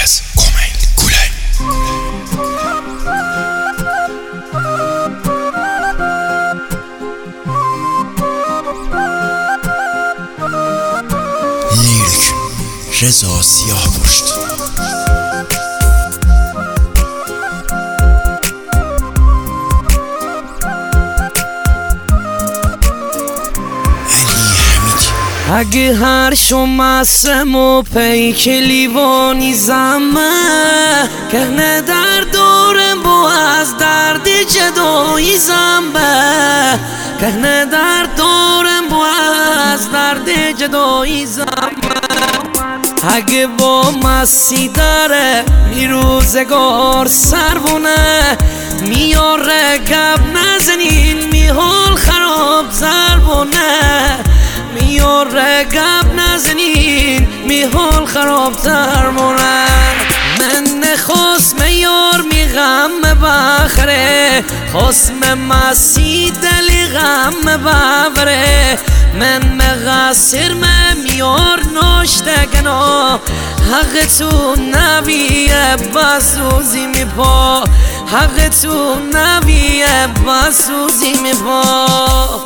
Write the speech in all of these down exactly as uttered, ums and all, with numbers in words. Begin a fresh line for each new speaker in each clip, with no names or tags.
از کومیل گوله. لیریک رضا سیاهپشت.
اگه هر شما سمو پیک لیوانی زمه که نه در دورم با از درد جدایی زنبه که نه در دورم با از درد جدایی زنبه اگه با مسی داره می روزگار سربونه میاره گب نزنین می حال خراب زربونه میاره گب نزنین می حال خراب تر مونن من خسم یار می غم بخره خسم مسی دل غم ببره من مغسر من میار ناشتگنا حق تو نبیه بسوزی می پا حق تو نبیه بسوزی می پا.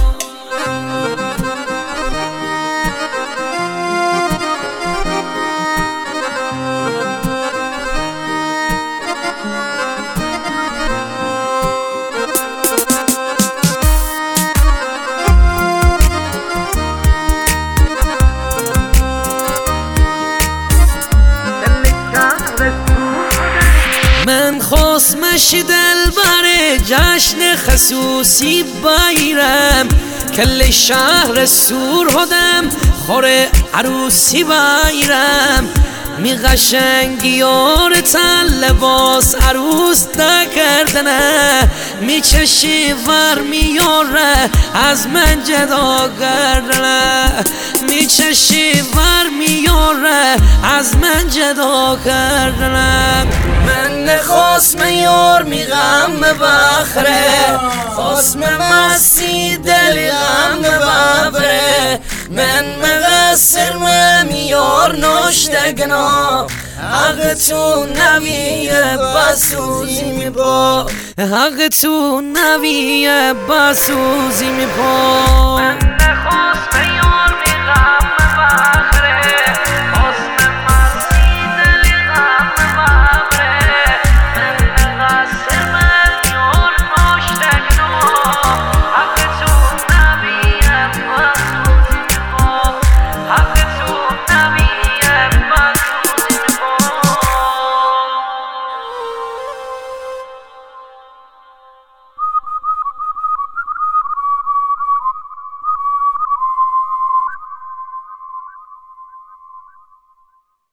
من خسمش دل بره جشن خصوصی بایرم کل شهر سور هدم خوره عروسی بایرم می قشنگیار تن لباس عروس دا کردنه می چشی ور میاره از من جدا کردنه می چشی ور میاره از من جدا کردنه من خسم یار می غم بخره خسم مسی دل غم ببره من مقصر من یار ناشتگنا حق تو نویه بسوزی می پا حق تو نویه بسوزی می پا من خسم یار می غم